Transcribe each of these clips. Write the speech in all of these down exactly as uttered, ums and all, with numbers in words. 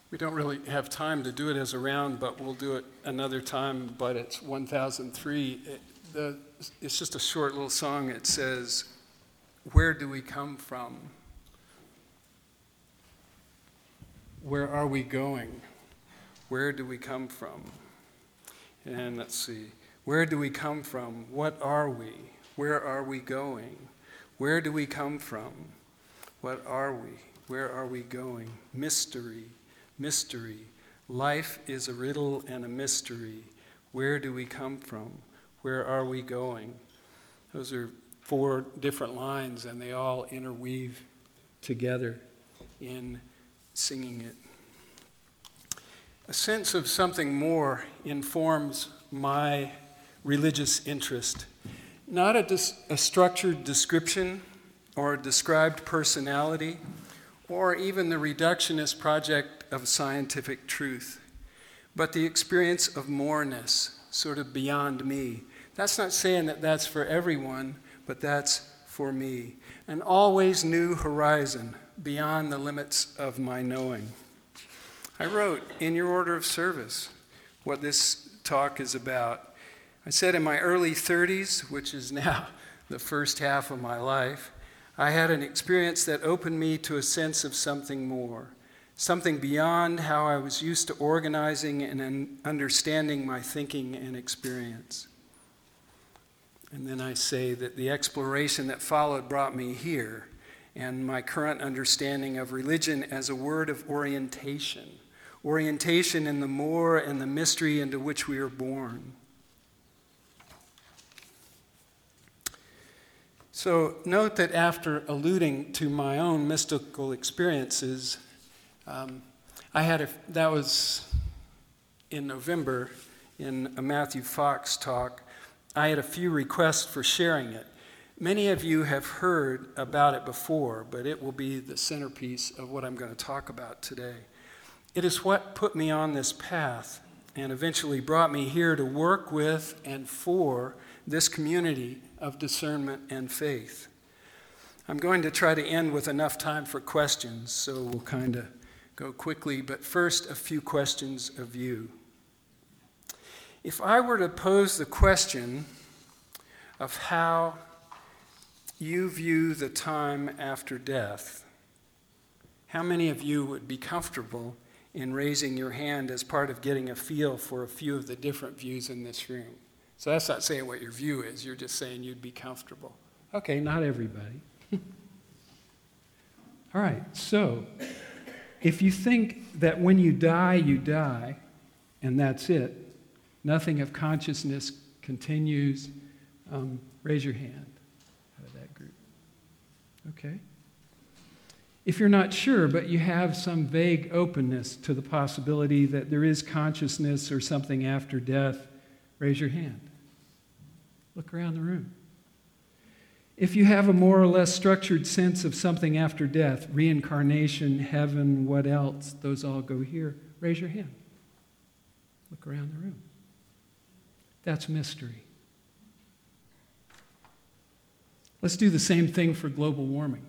We don't really have time to do it as a round, but we'll do it another time, but it's one thousand three. It, the, it's just a short little song. It says, where do we come from? Where are we going? Where do we come from? And let's see. Where do we come from? What are we? Where are we going? Where do we come from? What are we? Where are we going? Mystery, mystery. Life is a riddle and a mystery. Where do we come from? Where are we going? Those are four different lines, and they all interweave together in singing it. A sense of something more informs my religious interest. Not a, dis- a structured description or a described personality or even the reductionist project of scientific truth, but the experience of moreness, sort of beyond me. That's not saying that that's for everyone, but that's for me. An always new horizon beyond the limits of my knowing. I wrote in your order of service what this talk is about. I said in my early thirties, which is now the first half of my life, I had an experience that opened me to a sense of something more, something beyond how I was used to organizing and understanding my thinking and experience. And then I say that the exploration that followed brought me here, and my current understanding of religion as a word of orientation, orientation in the more and the mystery into which we are born. So note that after alluding to my own mystical experiences, um, I had a, that was in November in a Matthew Fox talk. I had a few requests for sharing it. Many of you have heard about it before, but it will be the centerpiece of what I'm going to talk about today. It is what put me on this path and eventually brought me here to work with and for this community of discernment and faith. I'm going to try to end with enough time for questions, so we'll kind of go quickly, but first a few questions of you. If I were to pose the question of how you view the time after death, how many of you would be comfortable in raising your hand as part of getting a feel for a few of the different views in this room? So that's not saying what your view is, you're just saying you'd be comfortable. Okay, not everybody. All right, so if you think that when you die, you die, and that's it, nothing of consciousness continues, um, raise your hand out of that group. Okay. If you're not sure, but you have some vague openness to the possibility that there is consciousness or something after death, raise your hand. Look around the room. If you have a more or less structured sense of something after death, reincarnation, heaven, what else, those all go here, raise your hand. Look around the room. That's mystery. Let's do the same thing for global warming.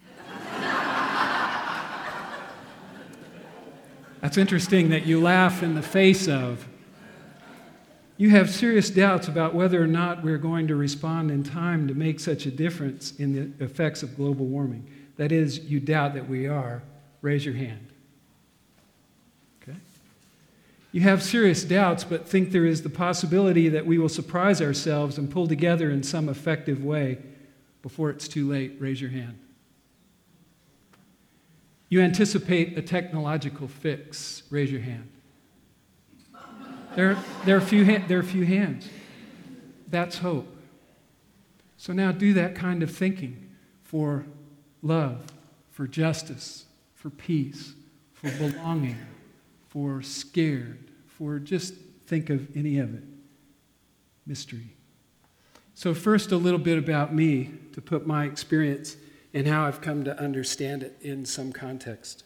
That's interesting that you laugh in the face of. You have serious doubts about whether or not we're going to respond in time to make such a difference in the effects of global warming. That is, you doubt that we are. Raise your hand. Okay? You have serious doubts, but think there is the possibility that we will surprise ourselves and pull together in some effective way before it's too late. Raise your hand. You anticipate a technological fix. Raise your hand. There, there, are few ha- there are few hands. That's hope. So now do that kind of thinking for love, for justice, for peace, for belonging, for scared, for just think of any of it. Mystery. So first a little bit about me to put my experience and how I've come to understand it in some context.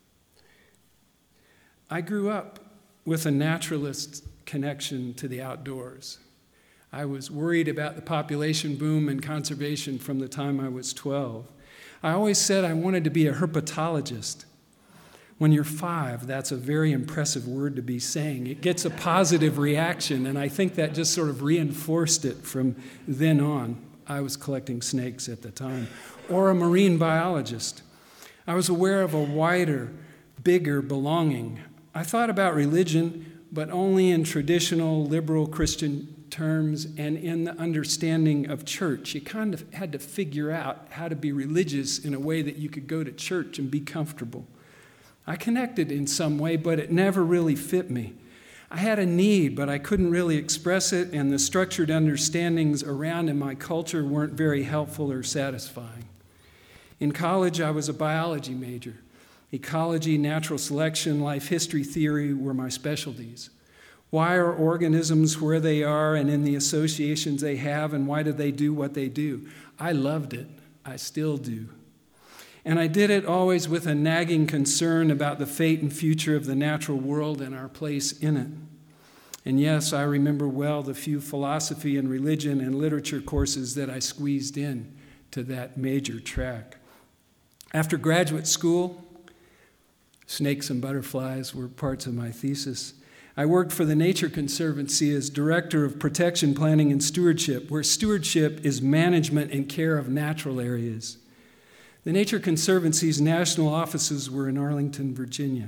I grew up with a naturalist connection to the outdoors. I was worried about the population boom and conservation from the time I was twelve. I always said I wanted to be a herpetologist. When you're five, that's a very impressive word to be saying. It gets a positive reaction, and I think that just sort of reinforced it from then on. I was collecting snakes at the time. Or a marine biologist. I was aware of a wider, bigger belonging. I thought about religion, but only in traditional liberal Christian terms and in the understanding of church. You kind of had to figure out how to be religious in a way that you could go to church and be comfortable. I connected in some way, but it never really fit me. I had a need, but I couldn't really express it, and the structured understandings around in my culture weren't very helpful or satisfying. In college, I was a biology major. Ecology, natural selection, life history theory were my specialties. Why are organisms where they are and in the associations they have, and why do they do what they do? I loved it. I still do. And I did it always with a nagging concern about the fate and future of the natural world and our place in it. And yes, I remember well the few philosophy and religion and literature courses that I squeezed in to that major track. After graduate school, snakes and butterflies were parts of my thesis. I worked for the Nature Conservancy as Director of Protection, Planning, and Stewardship, where stewardship is management and care of natural areas. The Nature Conservancy's national offices were in Arlington, Virginia.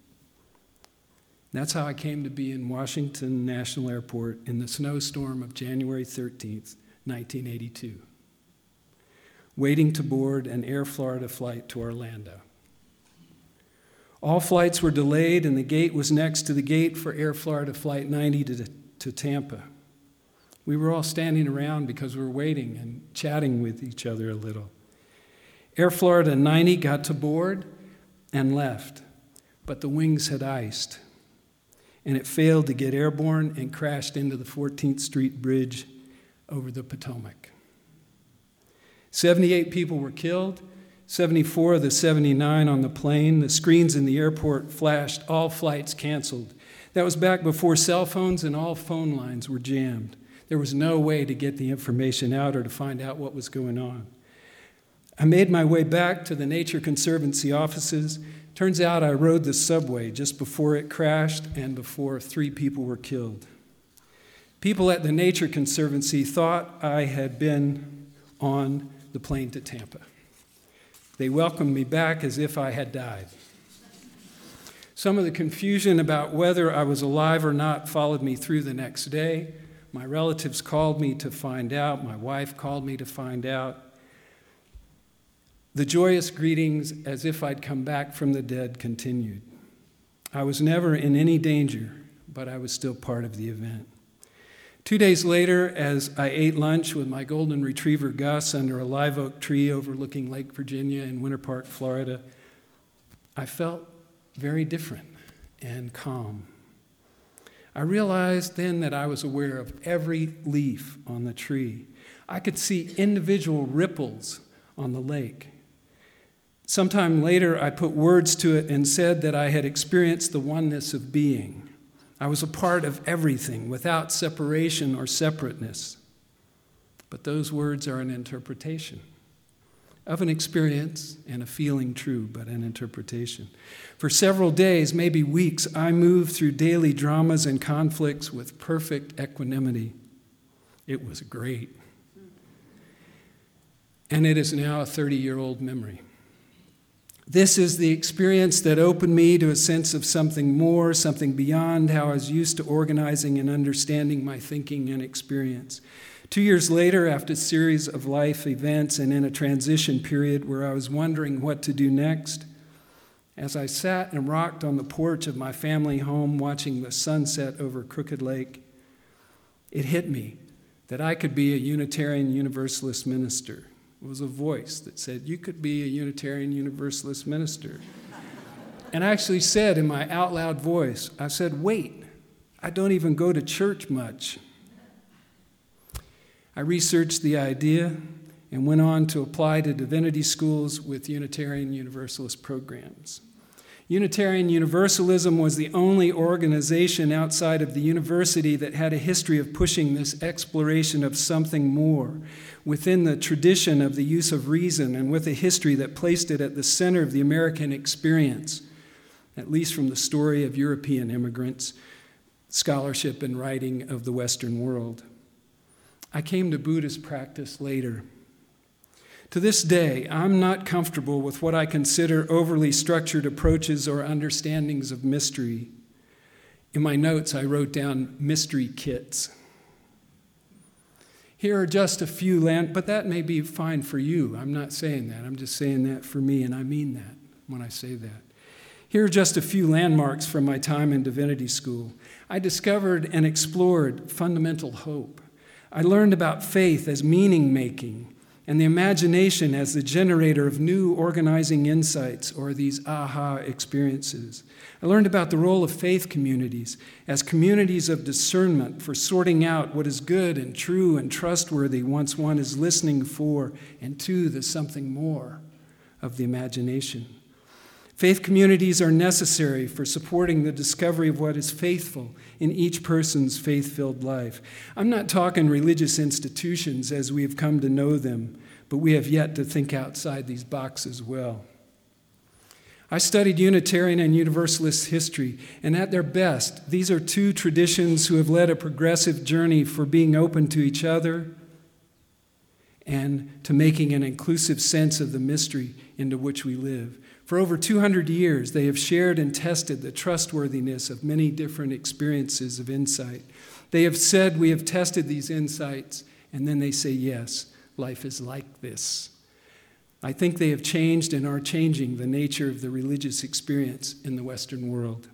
That's how I came to be in Washington National Airport in the snowstorm of January thirteenth, nineteen eighty-two, waiting to board an Air Florida flight to Orlando. All flights were delayed, and the gate was next to the gate for Air Florida Flight ninety to, to Tampa. We were all standing around because we were waiting and chatting with each other a little. Air Florida ninety got to board and left, but the wings had iced, and it failed to get airborne and crashed into the fourteenth Street Bridge over the Potomac. seventy-eight people were killed, seventy-four of the seventy-nine on the plane. The screens in the airport flashed, all flights canceled. That was back before cell phones and all phone lines were jammed. There was no way to get the information out or to find out what was going on. I made my way back to the Nature Conservancy offices. Turns out I rode the subway just before it crashed and before three people were killed. People at the Nature Conservancy thought I had been on the plane to Tampa. They welcomed me back as if I had died. Some of the confusion about whether I was alive or not followed me through the next day. My relatives called me to find out. My wife called me to find out. The joyous greetings as if I'd come back from the dead continued. I was never in any danger, but I was still part of the event. Two days later, as I ate lunch with my golden retriever Gus under a live oak tree overlooking Lake Virginia in Winter Park, Florida, I felt very different and calm. I realized then that I was aware of every leaf on the tree. I could see individual ripples on the lake. Sometime later, I put words to it and said that I had experienced the oneness of being. I was a part of everything without separation or separateness. But those words are an interpretation of an experience and a feeling true, but an interpretation. For several days, maybe weeks, I moved through daily dramas and conflicts with perfect equanimity. It was great. And it is now a thirty-year-old memory. This is the experience that opened me to a sense of something more, something beyond how I was used to organizing and understanding my thinking and experience. Two years later, after a series of life events and in a transition period where I was wondering what to do next, as I sat and rocked on the porch of my family home watching the sunset over Crooked Lake, it hit me that I could be a Unitarian Universalist minister. It was a voice that said, you could be a Unitarian Universalist minister. And I actually said in my out loud voice, I said, wait, I don't even go to church much. I researched the idea and went on to apply to divinity schools with Unitarian Universalist programs. Unitarian Universalism was the only organization outside of the university that had a history of pushing this exploration of something more within the tradition of the use of reason and with a history that placed it at the center of the American experience. at least from the story of European immigrants, scholarship and writing of the Western world. I came to Buddhist practice later. To this day, I'm not comfortable with what I consider overly structured approaches or understandings of mystery. In my notes, I wrote down mystery kits. Here are just a few land, but that may be fine for you. I'm not saying that. I'm just saying that for me, and I mean that when I say that. Here are just a few landmarks from my time in divinity school. I discovered and explored fundamental hope. I learned about faith as meaning-making and the imagination as the generator of new organizing insights or these aha experiences. I learned about the role of faith communities as communities of discernment for sorting out what is good and true and trustworthy once one is listening for and to the something more of the imagination. Faith communities are necessary for supporting the discovery of what is faithful in each person's faith-filled life. I'm not talking religious institutions as we have come to know them, but we have yet to think outside these boxes well. I studied Unitarian and Universalist history, and at their best, these are two traditions who have led a progressive journey for being open to each other and to making an inclusive sense of the mystery into which we live. For over two hundred years, they have shared and tested the trustworthiness of many different experiences of insight. They have said, we have tested these insights, and then they say, yes, life is like this. I think they have changed and are changing the nature of the religious experience in the Western world.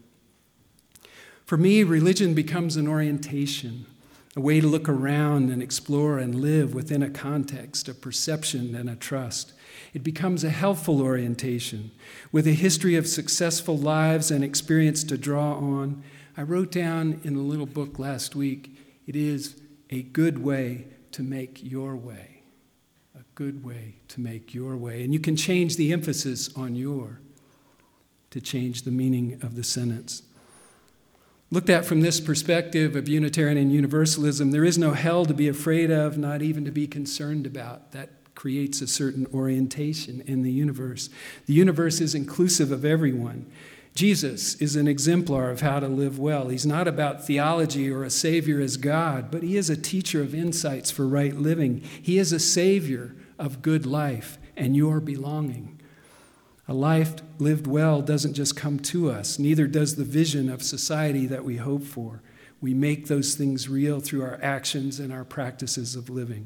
For me, religion becomes an orientation, a way to look around and explore and live within a context, a perception and a trust. It becomes a helpful orientation with a history of successful lives and experience to draw on. I wrote down in a little book last week, it is a good way to make your way. A good way to make your way. And you can change the emphasis on your to change the meaning of the sentence. Looked at from this perspective of Unitarian and Universalism, there is no hell to be afraid of, not even to be concerned about. That creates a certain orientation in the universe. The universe is inclusive of everyone. Jesus is an exemplar of how to live well. He's not about theology or a savior as God, but he is a teacher of insights for right living. He is a savior of good life and your belonging. A life lived well doesn't just come to us, neither does the vision of society that we hope for. We make those things real through our actions and our practices of living.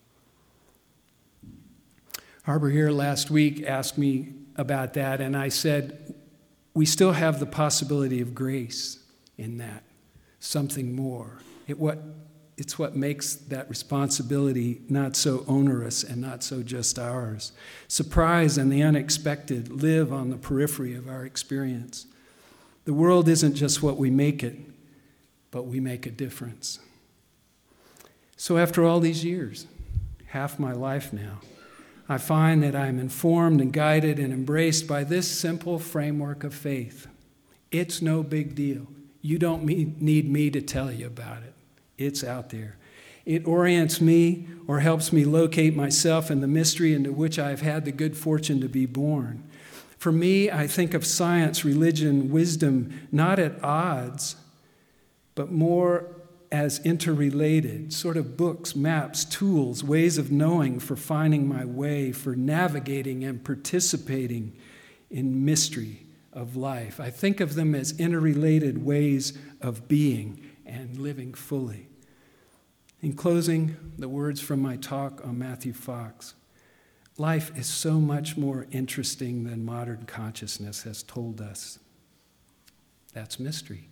Harbor here last week asked me about that, and I said, we still have the possibility of grace in that, something more. It what, it's what makes that responsibility not so onerous and not so just ours. Surprise and the unexpected live on the periphery of our experience. The world isn't just what we make it, but we make a difference. So after all these years, half my life now, I find that I'm informed and guided and embraced by this simple framework of faith. It's no big deal. You don't need me to tell you about it. It's out there. It orients me or helps me locate myself in the mystery into which I've had the good fortune to be born. For me, I think of science, religion, wisdom, not at odds, but more as interrelated, sort of books, maps, tools, ways of knowing for finding my way, for navigating and participating in mystery of life. I think of them as interrelated ways of being and living fully. In closing, the words from my talk on Matthew Fox. Life is so much more interesting than modern consciousness has told us. That's mystery.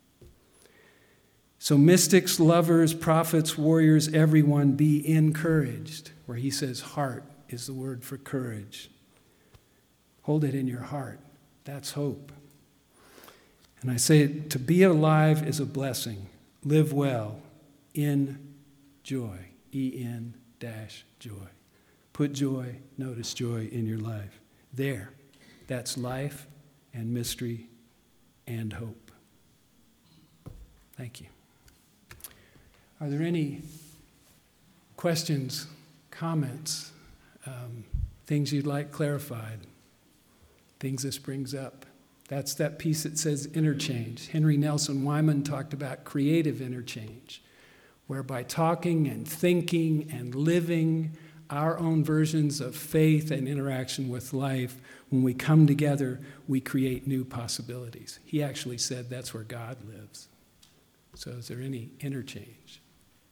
So mystics, lovers, prophets, warriors, everyone be encouraged, where he says heart is the word for courage. Hold it in your heart. That's hope. And I say to be alive is a blessing. Live well in joy. E N dash joy. Put joy, notice joy in your life. There. That's life and mystery and hope. Thank you. Are there any questions, comments, um, things you'd like clarified, things this brings up? That's that piece that says interchange. Henry Nelson Wyman talked about creative interchange, where by talking and thinking and living our own versions of faith and interaction with life, when we come together, we create new possibilities. He actually said that's where God lives. So is there any interchange?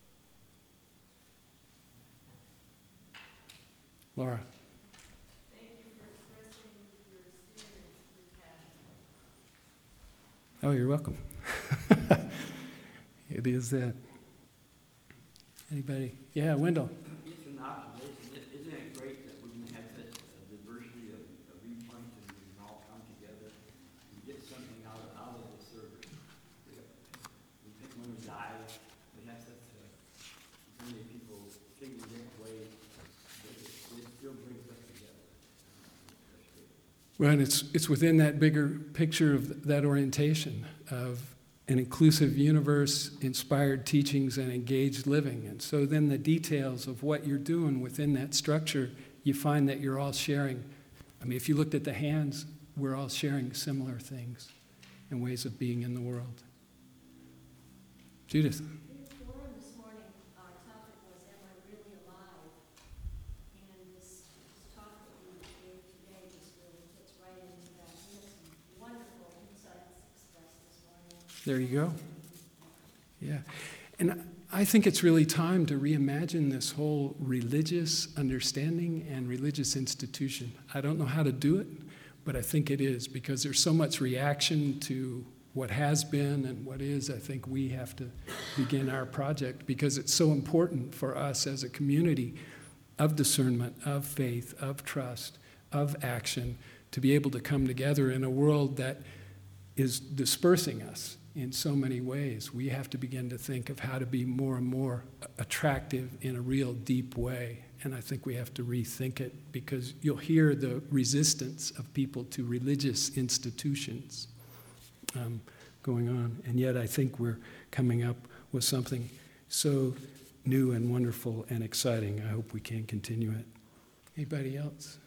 Laura. Thank you for expressing your experience with passion. Oh, you're welcome. It is that. Anybody? Yeah, Wendell. It's an observation. It- Isn't it great that we can have such a diversity of, of viewpoints and we can all come together and get something out of, out of the service? We have- we think when we die, we have such a, so many people think in different ways, but it, it still brings us together. That's great. Well, and it's, it's within that bigger picture of that orientation of an inclusive universe, inspired teachings, and engaged living. And so then the details of what you're doing within that structure, you find that you're all sharing. I mean, if you looked at the hands, we're all sharing similar things and ways of being in the world. Judith. In the forum this morning, our topic was, am I really alive? And this, this talk that we gave today just really fits right into that. We had some wonderful insights expressed this morning. There you go. Yeah. And I think it's really time to reimagine this whole religious understanding and religious institution. I don't know how to do it, but I think it is, because there's so much reaction to what has been and what is. I think we have to begin our project because it's so important for us as a community of discernment, of faith, of trust, of action, to be able to come together in a world that is dispersing us in so many ways. We have to begin to think of how to be more and more attractive in a real deep way. And I think we have to rethink it, because you'll hear the resistance of people to religious institutions um, going on. And yet I think we're coming up with something so new and wonderful and exciting. I hope we can continue it. Anybody else?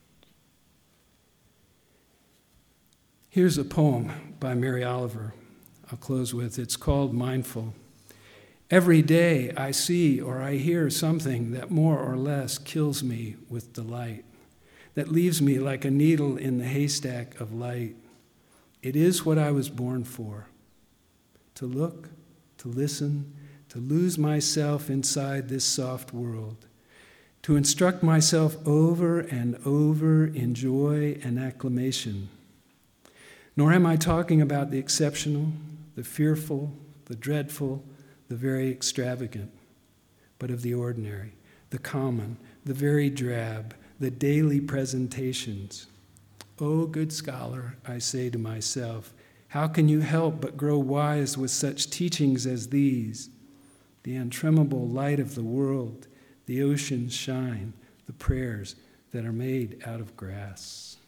Here's a poem by Mary Oliver I'll close with. It's called Mindful. Every day I see or I hear something that more or less kills me with delight, that leaves me like a needle in the haystack of light. It is what I was born for, to look, to listen, to lose myself inside this soft world, to instruct myself over and over in joy and acclamation. Nor am I talking about the exceptional, the fearful, the dreadful, the very extravagant, but of the ordinary, the common, the very drab, the daily presentations. Oh, good scholar, I say to myself, how can you help but grow wise with such teachings as these? The untremable light of the world, the ocean's shine, the prayers that are made out of grass.